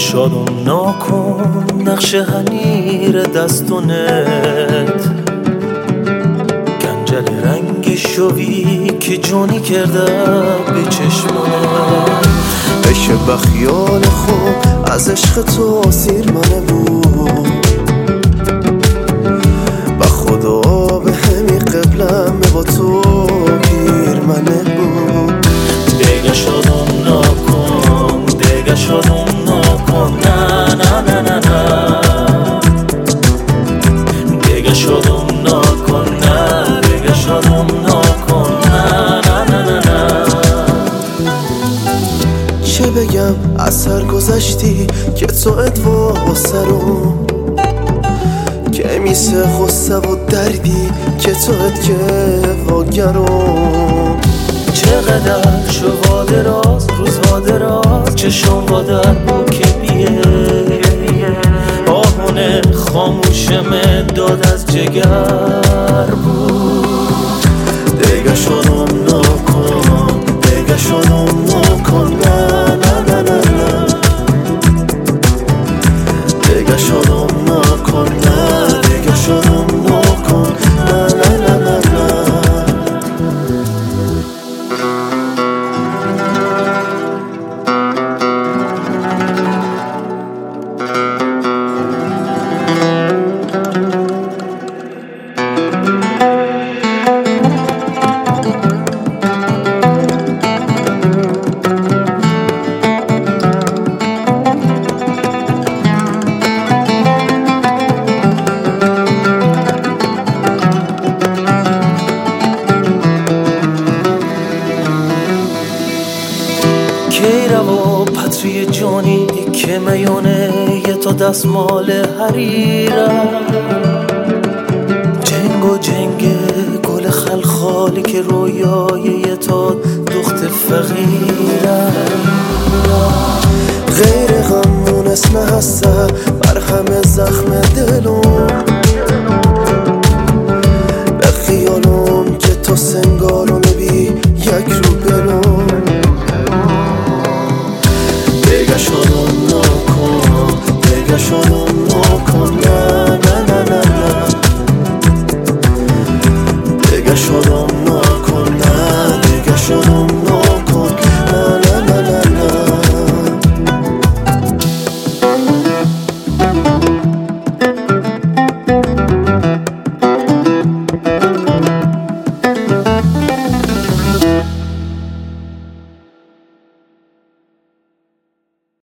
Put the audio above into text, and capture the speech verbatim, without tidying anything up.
شادم ناکن نقش هنیر دستونت گنجل رنگ شوی که جونی کرده به چشمانت بشه بخیال خوب از عشق تو سیر منه بود و خدا به همی قبلم با تو پیر منه بود دیگه شادم ناکن دیگه شادم ناکن نه نه نه نه نه دیگه شادم ناکن نه دیگه شادم ناکن نه نه نه نه نه چه بگم از سر گذشتی که تو ادوا سرم که میسه خسته و دردی که تو اد که واگرم چقدر شو وادراز روز وادراز چشم وادر با که بیه آهونه خاموشم داد از جگر بود دیگه شدم ناکن دیگه شدم ناکن نه نه نه نه نه دیگه شدم ناکن نه دیگه شدم ناکن نه نه نه نه نه کی روا پتری جانی که میونه یه تا دستمال حریرم جنگ و جنگ گل خلخالی که رویای یه تا دخت فقیرم غیر غمونس نه هسته